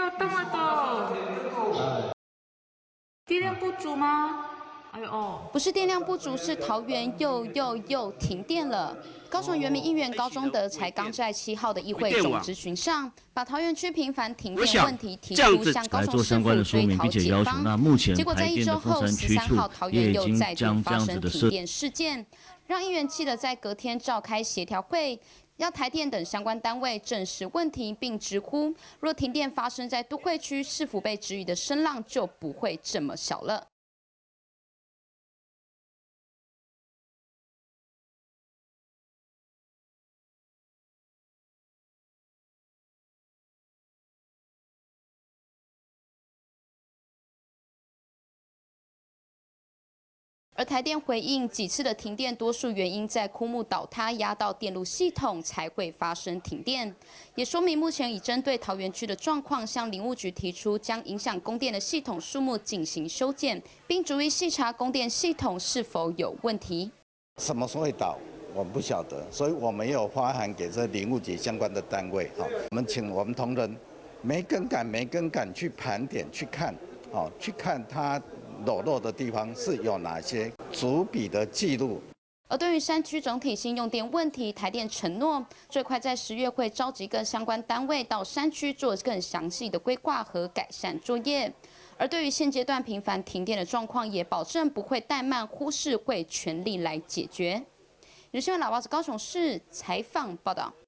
动了都。电量不足吗？哎呦哦， 不是电量不足，是桃园又停电了。高雄原民议员高中德才刚在7号的议会总质询上，把桃园区频繁停电问题提出，向高雄市府追讨解方。结果在1周后13号，桃园又再度发生停电事件，让议员气得在隔天召开协调会。要台电等相关单位正视问题，并直呼，若停电发生在都会区，市府被质疑的声浪就不会这么小了。而台电回应，几次的停电，多数原因在枯木倒塌压到电路系统才会发生停电，也说明目前已针对桃园区的状况，向林务局提出将影响供电的系统数目进行修剪，并逐一细查供电系统是否有问题。 什么时候会倒，我们不晓得，所以我们也有发函给这林务局相关的单位，我们请我们同仁没更改去盘点去看，去看它裸露的地方是有哪些逐笔的记录。 而对于山区整体性用电问题，台电承诺最快在10月会召集各相关单位到山区做更详细的规划和改善作业。而对于现阶段频繁停电的状况，也保证不会怠慢，忽视，会全力来解决。新闻老蛙子高雄市采访报道。